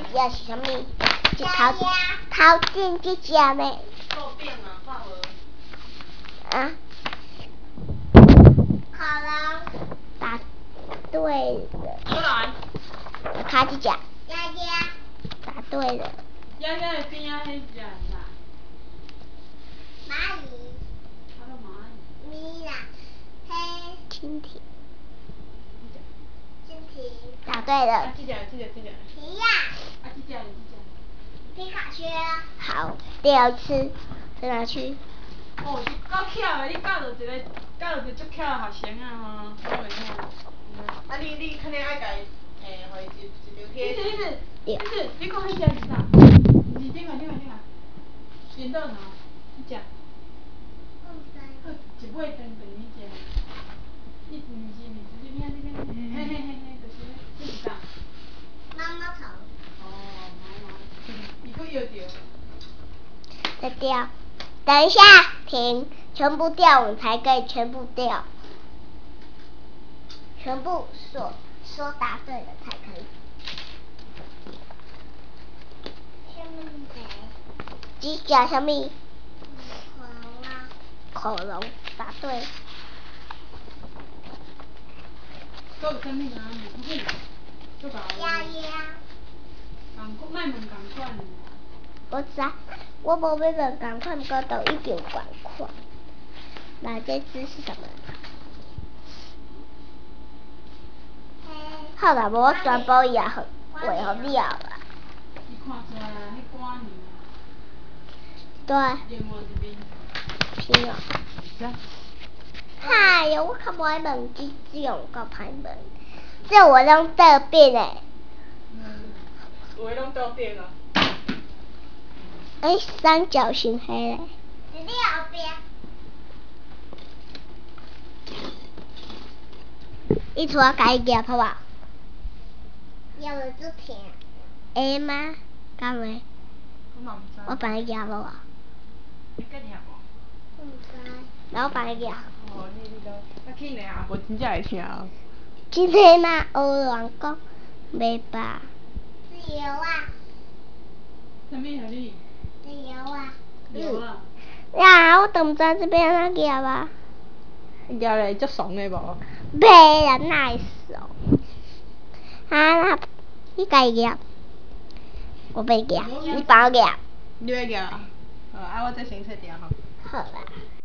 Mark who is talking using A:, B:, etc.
A: 只是啥物？头前这只呢？
B: 豆饼啊，看无？
A: 啊？恐龙。答对了。
B: 过来。
A: 卡这只。答对了。
B: 鸭的边啊，迄只啥？
A: 蚂蚁。
B: 啊个蚂蚁。
A: 咪啦，黑。蜻蜓。蜻蜓。答对了。
B: 啊，这只。
A: 皮呀。
B: 啊，这只。
A: 皮卡丘。好，第二次再拿去。
B: 哦，你够巧的，你教到一个足巧的学生啊吼，我袂晓。啊，你肯定爱家互伊一张贴。意思，你讲迄只是啥？是顶下。颠倒哪？迄只。好，一尾长长迄只。你毋是这边，嘿，就是这是啥？
A: 毛毛虫。
B: 哦，毛，伊佫摇着。
A: 再掉，等一下，停，全部掉，我们才可以全部掉，全部说答对了才可以。下面是谁？几甲什么？恐龙啊。恐龙，答对。
B: 佫有啥物啊？佫搞。
A: 鸭。
B: 莫问共款的。
A: 我知，我无要问共款，不过都一定共款。那这只是什么？好啦，无我全部也好，画好了啦。
B: 伊看出来啊，迄官呢？
A: 对。
B: 另外一边。
A: 是哦。
B: 是。
A: 哎呀，我较无爱问这种够歹问，这我拢得变诶。
B: 有诶拢倒变啊。
A: 三角形黑嘞。在你后边。伊厝我家己夹好无？夹了足疼。会吗？敢袂？
B: 我嘛毋知。
A: 我帮你夹好无？
B: 你甲听无？
A: 我毋知。那我帮你夹。
B: 哦，你都较轻嘞啊，无真正会听。
A: 真的吗？学人讲，袂吧？是油啊。
B: 啥物啊你？
A: 是油啊。
B: 油啊。
A: 呀，我都毋知这边安怎夹啊。
B: 夹嘞足爽的无？
A: 袂啦，哪会爽？啊，你家己夹。我袂夹，你帮我夹。
B: 你要夹啊？好，啊，我再先切掉吼。
A: 好啦。